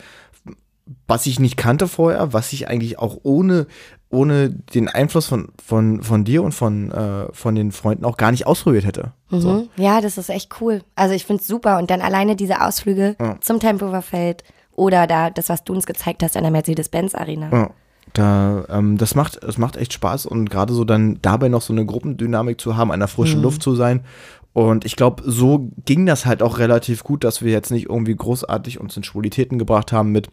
was ich nicht kannte vorher, was ich eigentlich auch ohne, ohne den Einfluss von, von, von dir und von, äh, von den Freunden auch gar nicht ausprobiert hätte. Mhm. So. Ja, das ist echt cool. Also ich finde es super. Und dann alleine diese Ausflüge Ja. zum Tempelhofer Feld oder da das, was du uns gezeigt hast an der Mercedes-Benz-Arena. Ja, da, ähm, das macht, das macht echt Spaß und gerade so dann dabei noch so eine Gruppendynamik zu haben, an der frischen Mhm. Luft zu sein. Und ich glaube, so ging das halt auch relativ gut, dass wir jetzt nicht irgendwie großartig uns in Schwulitäten gebracht haben mit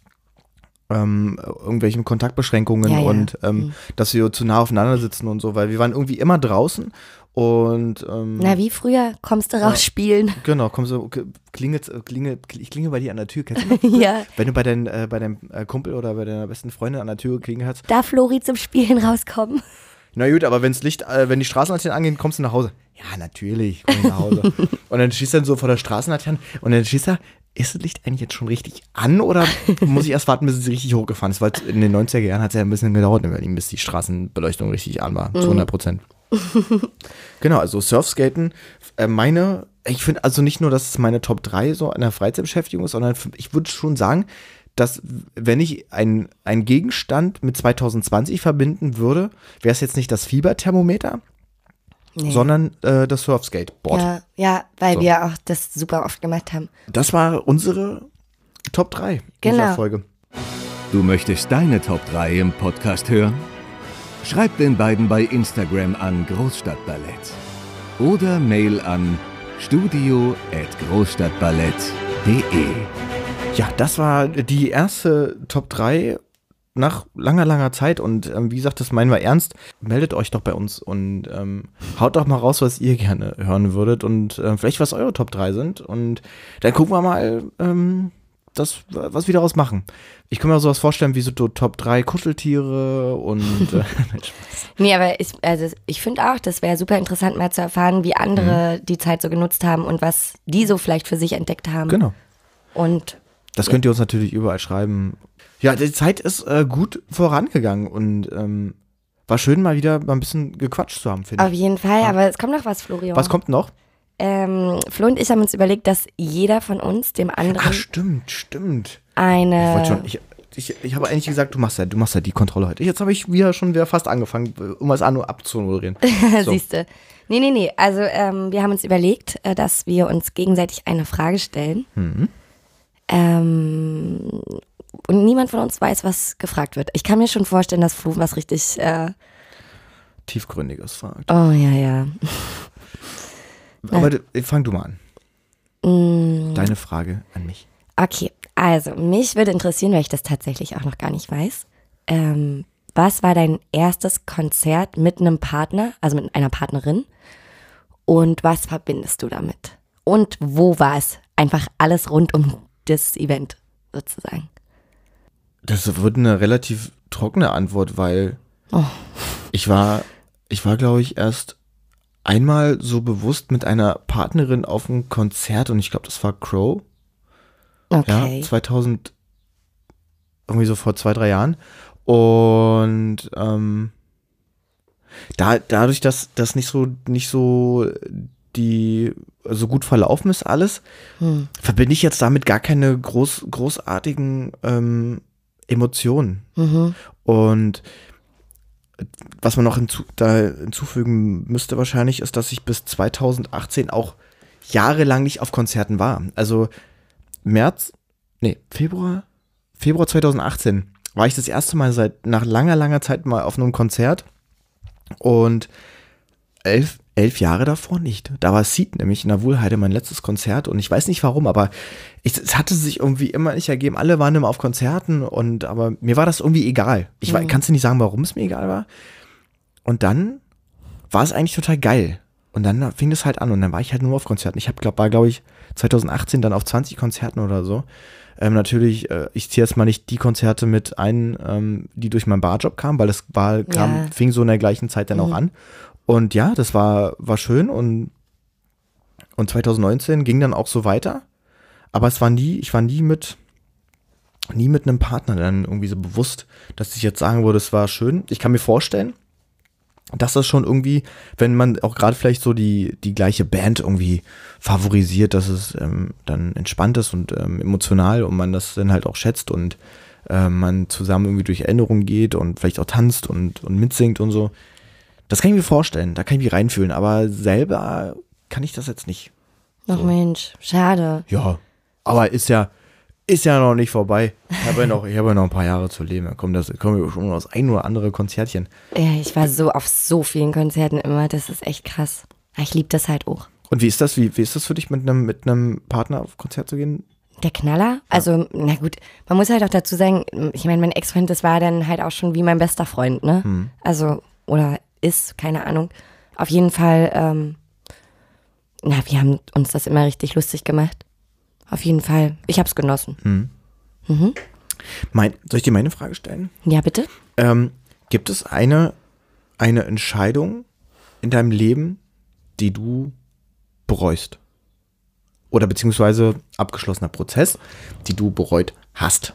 ähm, irgendwelchen Kontaktbeschränkungen Ja, ja. und ähm, Mhm. dass wir zu nah aufeinander sitzen und so, weil wir waren irgendwie immer draußen und ähm, Na, wie früher kommst du raus Ja. spielen. genau, komm so, klingelt, klingelt, ich klinge bei dir an der Tür, kennst du das? Ja. Wenn du bei, dein, äh, bei deinem äh, Kumpel oder bei deiner besten Freundin an der Tür geklingelt hast. Darf Flori zum Spielen rauskommen? Na gut, aber wenn's Licht, äh, wenn die Straßenlaternen angehen, kommst du nach Hause. Ja, natürlich, komm ich nach Hause. Und dann schießt er so vor der Straßenlaterne und dann schießt er, ist das Licht eigentlich jetzt schon richtig an oder muss ich erst warten, bis es richtig hochgefahren ist? Weil in den neunziger Jahren hat es ja ein bisschen gedauert, bis die Straßenbeleuchtung richtig an war, zu hundert Prozent. Genau, also Surfskaten, äh, meine, ich finde also nicht nur, dass es meine Top drei so an der Freizeitbeschäftigung ist, sondern ich würde schon sagen, dass wenn ich ein, ein Gegenstand mit zwanzig zwanzig verbinden würde, wäre es jetzt nicht das Fieberthermometer, Nee. sondern äh, das Surfskateboard. Ja, ja, weil So. wir auch das super oft gemacht haben. Das war unsere Top drei Genau. dieser Folge. Du möchtest deine Top drei im Podcast hören? Schreib den beiden bei Instagram an Großstadtballett oder Mail an studio at großstadtballett punkt de. Ja, das war die erste Top drei nach langer, langer Zeit und ähm, wie gesagt, das meinen wir ernst. Meldet euch doch bei uns und ähm, haut doch mal raus, was ihr gerne hören würdet und äh, vielleicht was eure Top drei sind und dann gucken wir mal, ähm, das, was wir daraus machen. Ich kann mir sowas vorstellen wie so Top drei Kuscheltiere und äh, nein, Spaß. Nee, aber ich, also ich finde auch, das wäre super interessant mal zu erfahren, wie andere die Zeit so genutzt haben und was die so vielleicht für sich entdeckt haben. Genau. Und Das könnt ihr uns natürlich überall schreiben. Ja, die Zeit ist äh, gut vorangegangen und ähm, war schön, mal wieder mal ein bisschen gequatscht zu haben, finde ich. Auf jeden Fall, Ja. aber es kommt noch was, Florian. Was kommt noch? Ähm, Flo und ich haben uns überlegt, dass jeder von uns dem anderen Ach, stimmt, stimmt. eine... Ich wollte schon, ich, ich, ich habe eigentlich gesagt, du machst ja, du machst ja die Kontrolle heute. Jetzt habe ich wieder schon wieder fast angefangen, um was an abzumoderieren. So. Siehste. Nee, nee, nee. Also ähm, wir haben uns überlegt, äh, dass wir uns gegenseitig eine Frage stellen. Mhm. Ähm, und niemand von uns weiß, was gefragt wird. Ich kann mir schon vorstellen, dass Flo was richtig... Äh, Tiefgründiges fragt. oh, ja, ja. Aber du, fang du mal an. Mm, Deine Frage an mich. okay, also mich würde interessieren, weil ich das tatsächlich auch noch gar nicht weiß. Ähm, was war dein erstes Konzert mit einem Partner, also mit einer Partnerin? Und was verbindest du damit? Und wo war es? Einfach alles rund um das Event sozusagen. Das wird eine relativ trockene Antwort, weil Oh. ich war, ich war, glaube ich, erst einmal so bewusst mit einer Partnerin auf einem Konzert und ich glaube, das war Crow. Okay. Ja, zweitausend, irgendwie so vor zwei, drei Jahren. Und ähm, da, dadurch, dass das nicht so, nicht so die so gut verlaufen ist alles, Hm. verbinde ich jetzt damit gar keine groß, großartigen ähm, Emotionen. Mhm. Und was man noch hinzu, da hinzufügen müsste wahrscheinlich, ist, dass ich bis zweitausendachtzehn auch jahrelang nicht auf Konzerten war. Also März, nee, Februar, Februar zweitausendachtzehn war ich das erste Mal seit nach langer, langer Zeit mal auf einem Konzert und elf, elf Jahre davor nicht. Da war Seed nämlich in der Wuhlheide mein letztes Konzert und ich weiß nicht warum, aber ich, es hatte sich irgendwie immer nicht ergeben. Alle waren immer auf Konzerten und aber mir war das irgendwie egal. Ich Mhm. kann es dir nicht sagen, warum es mir egal war. Und dann war es eigentlich total geil. Und dann fing es halt an und dann war ich halt nur auf Konzerten. Ich habe, glaube war, glaube ich, zweitausendachtzehn dann auf zwanzig Konzerten oder so. Ähm, natürlich, äh, ich ziehe jetzt mal nicht die Konzerte mit ein, ähm, die durch meinen Barjob kamen, weil das war, kam, Ja. fing so in der gleichen Zeit dann Mhm. auch an. Und ja, das war, war schön und, und zweitausendneunzehn ging dann auch so weiter. Aber es war nie, ich war nie mit, nie mit einem Partner dann irgendwie so bewusst, dass ich jetzt sagen würde, es war schön. Ich kann mir vorstellen, dass das schon irgendwie, wenn man auch gerade vielleicht so die, die gleiche Band irgendwie favorisiert, dass es ähm, dann entspannt ist und ähm, emotional und man das dann halt auch schätzt und äh, man zusammen irgendwie durch Erinnerungen geht und vielleicht auch tanzt und, und mitsingt und so. Das kann ich mir vorstellen, da kann ich mich reinfühlen, aber selber kann ich das jetzt nicht. Ach Mensch, schade. Ja, aber ist ja, ist ja noch nicht vorbei. Ich habe ja noch, ich habe ja noch ein paar Jahre zu leben. Da kommen das, kommen wir schon aus ein oder andere Konzertchen. Ja, ich war so auf so vielen Konzerten immer, das ist echt krass. Ich liebe das halt auch. Und wie ist das, wie, wie ist das für dich, mit einem, mit einem Partner auf Konzert zu gehen? Der Knaller? Also, na gut, man muss halt auch dazu sagen, ich meine, mein Ex-Freund, das war dann halt auch schon wie mein bester Freund, ne? Hm. Also, oder ist, keine Ahnung. Auf jeden Fall, ähm, na, wir haben uns das immer richtig lustig gemacht. Auf jeden Fall. Ich hab's genossen. Hm. Mhm. Mein, soll ich dir meine Frage stellen? Ja, bitte? Ähm, gibt es eine, eine Entscheidung in deinem Leben, die du bereust? Oder beziehungsweise abgeschlossener Prozess, die du bereut hast?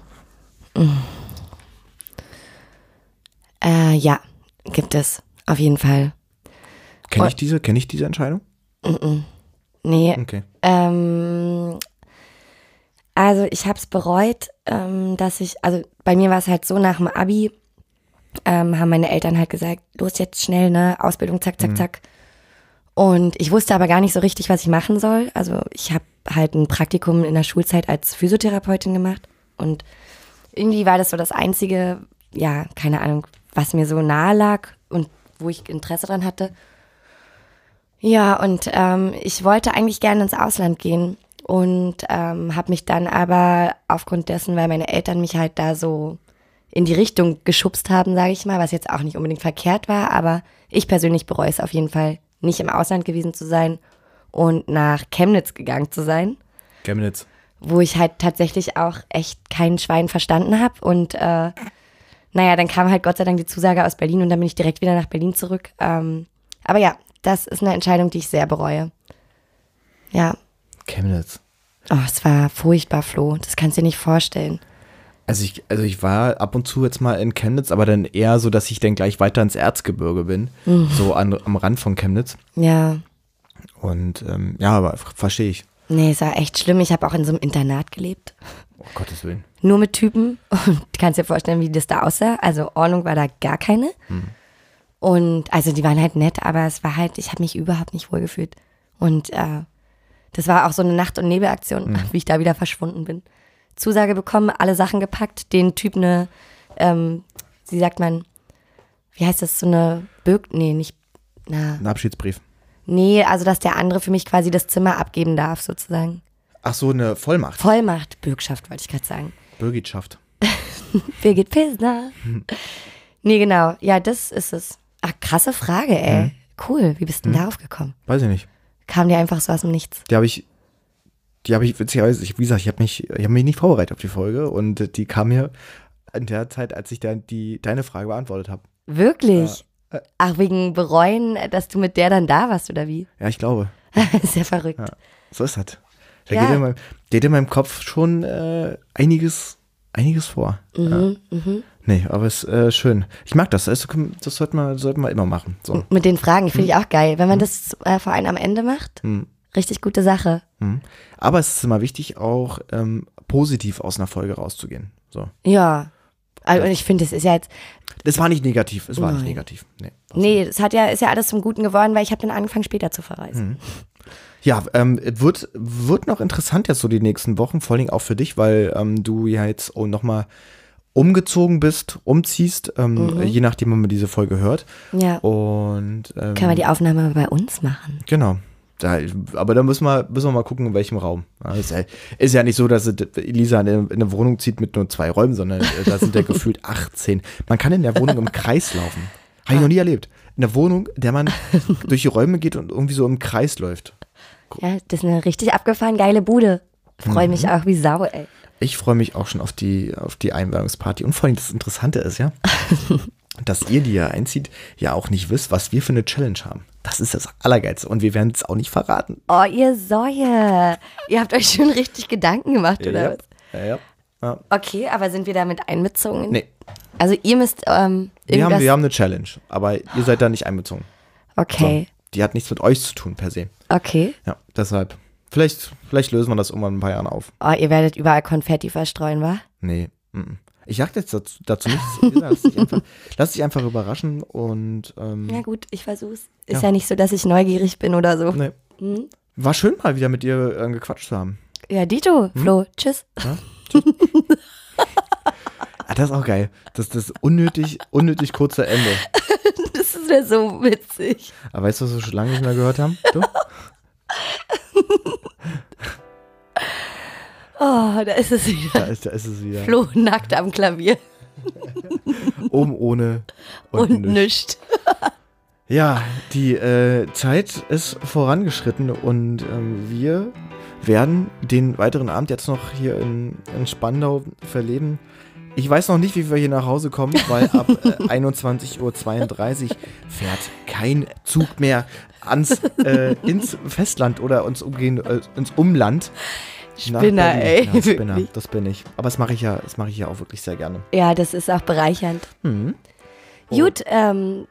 Äh, ja, gibt es. Auf jeden Fall. Kenne Oh. ich diese, kenne ich diese Entscheidung? Nee, Okay. Ähm, also ich habe es bereut, ähm, dass ich, also bei mir war es halt so, nach dem Abi ähm, haben meine Eltern halt gesagt, los jetzt schnell, ne, Ausbildung, zack, zack, zack. Und ich wusste aber gar nicht so richtig, was ich machen soll. Also ich habe halt ein Praktikum in der Schulzeit als Physiotherapeutin gemacht und irgendwie war das so das Einzige, ja, keine Ahnung, was mir so nahe lag und wo ich Interesse dran hatte. Ja, und ähm, ich wollte eigentlich gerne ins Ausland gehen und ähm, habe mich dann aber aufgrund dessen, weil meine Eltern mich halt da so in die Richtung geschubst haben, sage ich mal, was jetzt auch nicht unbedingt verkehrt war, aber ich persönlich bereue es auf jeden Fall, nicht im Ausland gewesen zu sein und nach Chemnitz gegangen zu sein, Chemnitz. wo ich halt tatsächlich auch echt kein Schwein verstanden habe und äh, naja, dann kam halt Gott sei Dank die Zusage aus Berlin und dann bin ich direkt wieder nach Berlin zurück. Ähm, aber ja, das ist eine Entscheidung, die ich sehr bereue. Ja. Chemnitz. Oh, es war furchtbar, Flo. Das kannst du dir nicht vorstellen. Also ich, also ich war ab und zu jetzt mal in Chemnitz, aber dann eher so, dass ich dann gleich weiter ins Erzgebirge bin, mhm. so an, am Rand von Chemnitz. Ja. Und ähm, ja, aber verstehe ich. Nee, es war echt schlimm. Ich habe auch in so einem Internat gelebt. Oh, Gottes Willen. Nur mit Typen. Und du kannst dir vorstellen, wie das da aussah. Also Ordnung war da gar keine. Hm. Und also die waren halt nett, aber es war halt, ich habe mich überhaupt nicht wohlgefühlt. Und äh, das war auch so eine Nacht- und Nebelaktion, hm. wie ich da wieder verschwunden bin. Zusage bekommen, alle Sachen gepackt, den Typ eine, ähm, wie sagt man, wie heißt das, so eine Bürg, nee, nicht, na. Ein Abschiedsbrief. Nee, also dass der andere für mich quasi das Zimmer abgeben darf, sozusagen. Ach so, eine Vollmacht. Vollmacht, Bürgschaft wollte ich gerade sagen. Bürgitschaft. Birgit Pilsner. Hm. Nee, genau, ja, das ist es. Ach, krasse Frage, ey. Hm. Cool, wie bist du denn hm. darauf gekommen? Weiß ich nicht. Kam dir einfach so aus dem Nichts? Die habe ich, die habe ich, witzigerweise, ich, wie gesagt, ich habe mich, ich hab mich nicht vorbereitet auf die Folge und die kam mir in der Zeit, als ich dann die, deine Frage beantwortet habe. Wirklich? Ja. Ach, wegen Bereuen, dass du mit der dann da warst, oder wie? Ja, ich glaube. Sehr verrückt. Ja, so ist das. Da ja. geht, in meinem, geht in meinem Kopf schon äh, einiges, einiges vor. Mhm, ja. mhm. Nee, aber es ist äh, schön. Ich mag das. Also, das sollten wir, sollten wir immer machen. So. Mit den Fragen finde ich hm. auch geil. Wenn man hm. das äh, vor allem am Ende macht, hm. richtig gute Sache. Hm. Aber es ist immer wichtig, auch ähm, positiv aus einer Folge rauszugehen. So. Ja. Also, und ich finde, es ist ja jetzt. Das war nicht negativ. Es war Nein. nicht negativ. Nee, nee, es hat ja, ist ja alles zum Guten geworden, weil ich habe dann angefangen, später zu verreisen. Hm. Ja, ähm, wird, wird noch interessant jetzt so die nächsten Wochen, vor allem auch für dich, weil ähm, du ja jetzt oh, nochmal umgezogen bist, umziehst, ähm, mhm. je nachdem, wann man diese Folge hört. Ja. Und ähm, können wir die Aufnahme bei uns machen? Genau. Da, aber da müssen wir, müssen wir mal gucken, in welchem Raum. Ja, ist, ja, ist ja nicht so, dass Elisa in eine, in eine Wohnung zieht mit nur zwei Räumen, sondern da sind ja gefühlt achtzehn. Man kann in der Wohnung im Kreis laufen. Habe ich noch nie erlebt. In der Wohnung, in der man durch die Räume geht und irgendwie so im Kreis läuft. Ja, das ist eine richtig abgefahren geile Bude. Freue mich mhm. auch wie Sau, ey. Ich freue mich auch schon auf die, auf die Einweihungsparty. Und vor allem das Interessante ist ja, dass ihr, die ja einzieht, ja auch nicht wisst, was wir für eine Challenge haben. Das ist das Allergeilste. Und wir werden es auch nicht verraten. Oh, ihr Säue. Ihr habt euch schon richtig Gedanken gemacht, oder ja, was? Ja, ja, ja. Okay, aber sind wir damit einbezogen? Nee. Also ihr müsst ähm, wir haben, wir haben eine Challenge, aber ihr seid da nicht einbezogen. Okay. So, die hat nichts mit euch zu tun, per se. Okay. Ja, deshalb. Vielleicht, vielleicht lösen wir das irgendwann in ein paar Jahren auf. Oh, ihr werdet überall Konfetti verstreuen, wa? Nee. M-m. Ich sag jetzt dazu, dazu nichts. Lass dich, einfach, lass dich einfach überraschen und ähm, ja gut, ich versuch's. Ist ja. ja nicht so, dass ich neugierig bin oder so. Nee. Hm? War schön mal wieder mit dir äh, gequatscht zu haben. Ja, Dito, hm? Flo, tschüss. Ja? Tschüss. Ah, das ist auch geil. Das ist das unnötig, unnötig kurze Ende. Das ist ja so witzig. Aber weißt du, was wir schon lange nicht mehr gehört haben? Du? Oh, da ist es wieder. Da ist, da ist es wieder. Flo nackt am Klavier. Oben ohne und, und nischt. Ja, die äh, Zeit ist vorangeschritten und ähm, wir werden den weiteren Abend jetzt noch hier in, in Spandau verleben. Ich weiß noch nicht, wie wir hier nach Hause kommen, weil ab äh, einundzwanzig Uhr zweiunddreißig fährt kein Zug mehr ans, äh, ins Festland oder ins, Umgehen, äh, ins Umland. Spinner, ey. Ja, Spinner, das bin ich. Aber das mache ich ja, das mache ich ja auch wirklich sehr gerne. Ja, das ist auch bereichernd. Mhm. Oh. Gut, ähm.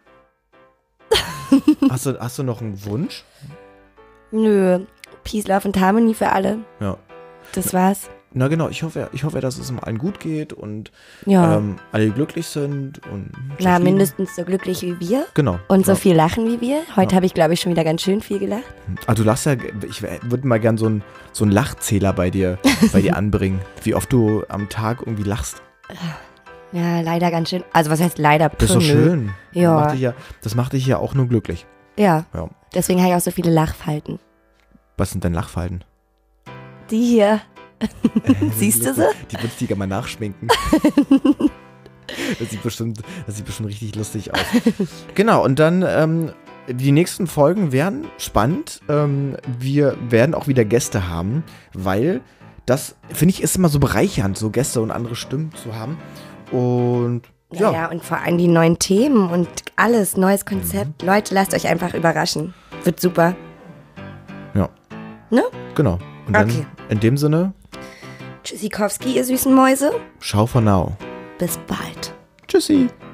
Hast du, hast du noch einen Wunsch? Nö. Peace, Love und Harmony für alle. Ja. Das war's. Na genau, ich hoffe, ich hoffe, dass es allen gut geht und ja. ähm, alle glücklich sind. Und na, mindestens so glücklich wie wir. Genau. Und so ja. viel lachen wie wir. Heute ja. habe ich, glaube ich, schon wieder ganz schön viel gelacht. Ah, du lachst ja, ich würde mal gern so einen so einen Lachzähler bei dir, bei dir anbringen, wie oft du am Tag irgendwie lachst. Ja, leider ganz schön. Also was heißt leider? Das ist doch schön. Ja. Das macht dich ja, das macht dich ja auch nur glücklich. Ja. ja. Deswegen habe ich auch so viele Lachfalten. Was sind denn Lachfalten? Die hier. Siehst du sie? Die würde ich dir gerne mal nachschminken. Das sieht bestimmt, das sieht bestimmt richtig lustig aus. Genau, und dann ähm, die nächsten Folgen werden spannend. Ähm, wir werden auch wieder Gäste haben, weil das, finde ich, ist immer so bereichernd, so Gäste und andere Stimmen zu haben. Und ja. Ja, ja, und vor allem die neuen Themen und alles, neues Konzept. Mhm. Leute, lasst euch einfach überraschen. Wird super. Ja. Ne? Genau. Und dann okay. in dem Sinne. Tschüssikowski, ihr süßen Mäuse. Ciao for now. Bis bald. Tschüssi.